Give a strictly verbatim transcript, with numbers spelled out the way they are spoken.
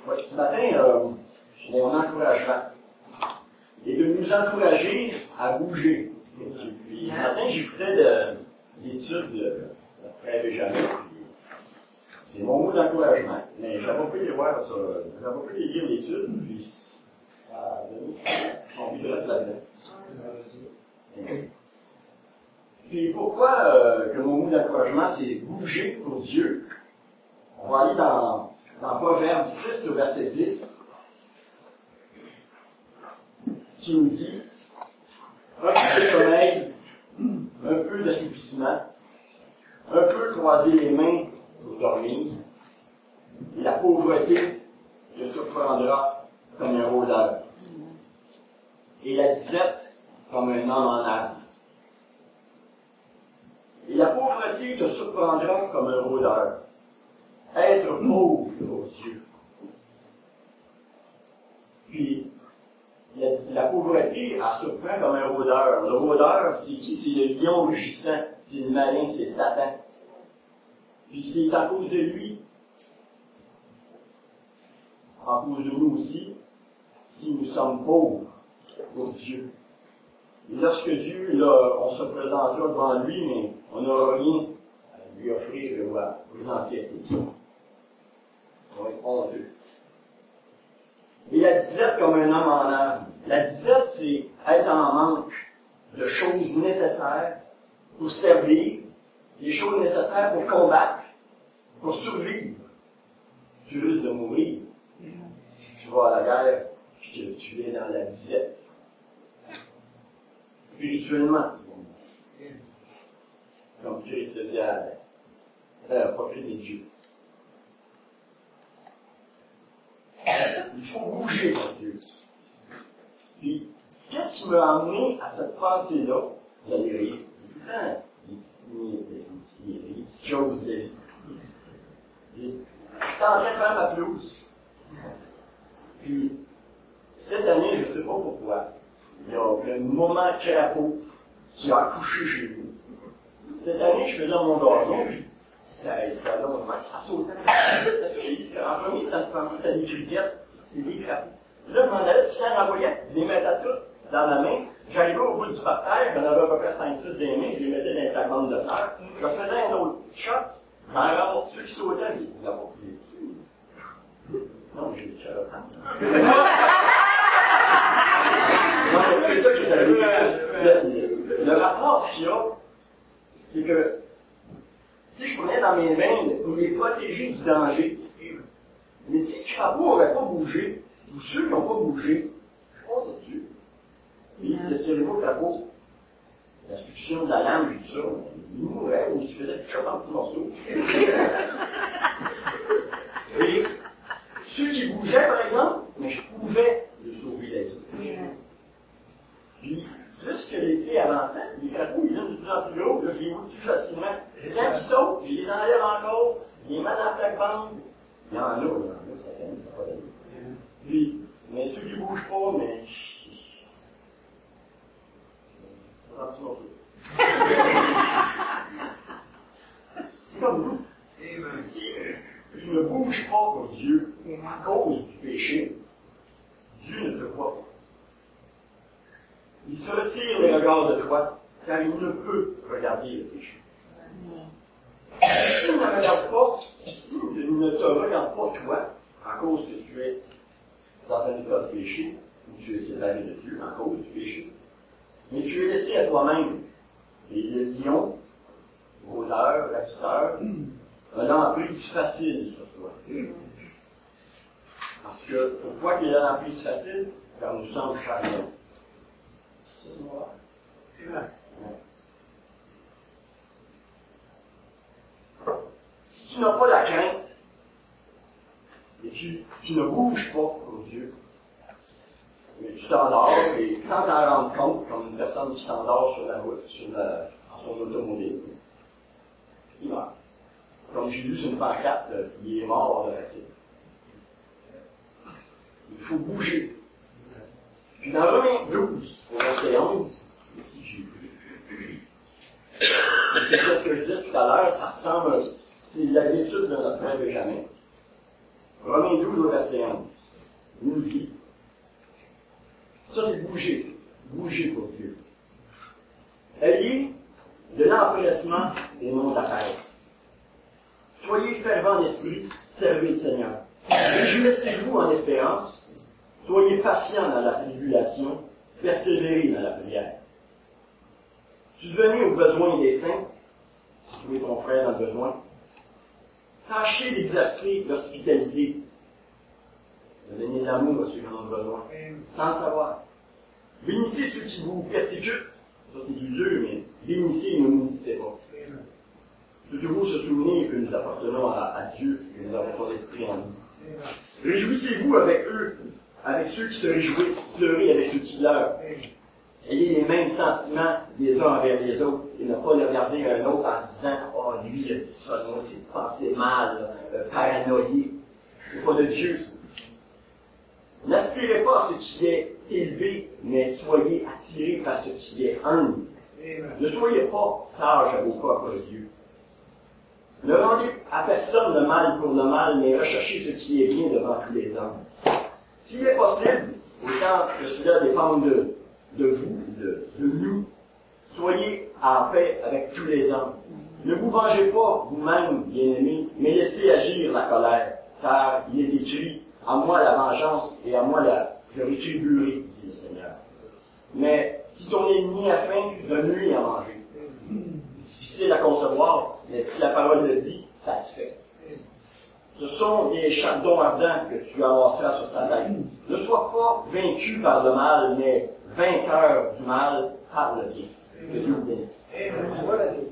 Ouais, ce matin, euh, mon encouragement est de nous encourager à bouger. Puis, ce matin, j'écoutais de, l'étude de, de Frère Benjamin. C'est mon mot d'encouragement. Mais je n'avais pas pu les voir ça. Je n'avais pas pu lire l'étude. Puis, ça a donné envie de rester là-dedans. Puis pourquoi euh, que mon mot d'encouragement, c'est bouger pour Dieu? On va aller dans, dans Proverbe six au verset dix, qui nous dit un peu de sommeil, un peu d'assoupissement, un peu croiser les mains pour dormir, et la pauvreté te surprendra comme un rôdeur, et la disette comme un homme en arbre. Et la pauvreté te surprendra comme un rôdeur. Être pauvre pour Dieu. Puis, la, la pauvreté, elle surprend comme un rôdeur. Le rôdeur, c'est qui? C'est le lion rugissant. C'est le malin, c'est Satan. Puis c'est à cause de lui, en cause de nous aussi, si nous sommes pauvres pour Dieu. Et lorsque Dieu, là, on se présentera devant lui, mais on n'aura rien à lui offrir ou à présenter ses pieds. On va être honteux. Et la disette comme un homme en âme. La disette, c'est être en manque de choses nécessaires pour servir, des choses nécessaires pour combattre, pour survivre. Tu risques de mourir si tu vas à la guerre et que tu es dans la disette. Spirituellement, comme Christ le dit à Adam. Euh, pas Christ, mais Dieu. Il faut bouger pour Dieu. Puis, qu'est-ce qui m'a amené à cette pensée-là? Vous allez rire. Tout le temps, les petites, les, les petites choses de la vie. J'étais en train de faire ma pelouse. Puis, cette année, je ne sais pas pourquoi, il y a un moment crapaud qui a accouché chez nous. Cette année, je faisais mon gazon, puis c'était long, ça sautait. En premier, c'était une pensée, c'était des criquettes, c'est des crapauds. Là, je m'en allais, puis quand j'envoyais, je les mettais toutes dans ma main. J'arrivais au bout du parterre, j'en avais à peu près cinq six des mains, je les mettais dans les fragments de fleurs. Je faisais un autre shot, j'en avais ceux qui sautaient, je disais, là, il est dessus. Non, mais j'ai des cœurs. Non, mais c'est ça qui est arrivé. Le, le, le rapport qu'il y a, c'est que si je prenais dans mes mains pour les protéger du danger, mais si le crapaud n'aurait pas bougé, ou ceux qui n'ont pas bougé, je passe au-dessus. Puis, laissez-le-vous le crapaud, la succion de la lame et tout ça, il mourrait ou il se faisait chop en petits morceaux. Et ceux qui bougeaient, par exemple, mais je pouvais le sauver la vie. Puis, plus que l'été avançait, les crapauds, ils deviennent de plus en plus gros, là, je les vois plus facilement. Quand ils sautent, je les enlève encore, je les mets dans la plaque-bande. Il y en a, il y en a, ça fait ça va aller. Puis, mais ceux qui ne bougent pas, mais. Un petit morceau. C'est comme nous. Si tu ne bouges pas pour Dieu à cause du péché, Dieu ne te voit pas. Il se retire les regards de toi, car il ne peut regarder le péché. S'il ne regarde pas, s'il ne te regarde pas toi, à cause que tu es dans un état de péché, où tu es séparé de Dieu à cause du péché, mais tu es laissé à toi-même. Et le lion, le rôdeur, l'afficheur, a l'emprise facile sur toi. Parce que, pourquoi il a l'emprise facile? Car nous sommes charnels. Ça, c'est moi. Si tu n'as pas la crainte, et tu, tu ne bouges pas pour Dieu, mais tu t'endors et sans t'en rendre compte, comme une personne qui s'endort sur la route, sur la, son automobile, il meurt. Comme j'ai lu sur une pancarte, il est mort de fatigue. Il faut bouger. Puis dans Romains douze, au verset onze, ici j'ai lu. C'est ce que je disais tout à l'heure, ça ressemble, c'est l'habitude de notre frère Benjamin. Romains douze au verset onze, il nous dit, ça c'est bouger, bouger pour Dieu. Ayez de l'empressement et non de la paresse. Soyez fervents d'esprit, servez le Seigneur. Réjouissez-vous en espérance, soyez patients dans la tribulation, persévérez dans la prière. Subvenez aux besoins des saints, si tu es ton frère dans le besoin. Tâchez d'exercer l'hospitalité, de donner de l'amour à ceux qui en ont besoin, sans le savoir. Bénissez ceux qui vous persécutent, ça c'est du dur, mais bénissez et ne maudissez pas. Toujours se souvenir que nous appartenons à, à Dieu, que nous avons son esprit en nous. Réjouissez-vous avec eux, avec ceux qui se réjouissent, pleurez avec ceux qui pleurent. Ayez les mêmes sentiments les uns envers les autres et ne pas les regarder un autre en disant « Oh, lui, il a dit ça, moi, c'est pensé mal, euh, paranoïé. » C'est pas de Dieu. N'aspirez pas à ce qui est élevé, mais soyez attirés par ce qui est humble. Ne soyez pas sages à vos propres yeux. Ne rendez à personne le mal pour le mal, mais recherchez ce qui est bien devant tous les hommes. S'il est possible, autant que cela dépende de, de vous, de, de nous, soyez en paix avec tous les hommes. Ne vous vengez pas vous-même, bien-aimés, mais laissez agir la colère, car il est écrit, à moi la vengeance et à moi la, je rétribuerai, dit le Seigneur. Mais si ton ennemi a faim, donne-lui à manger. Difficile à concevoir, mais si la parole le dit, ça se fait. Ce sont des chardons ardents que tu amasseras sur sa tête. Ne sois pas vaincu par le mal, mais vainqueur du mal par le bien. Que Dieu vous bénisse.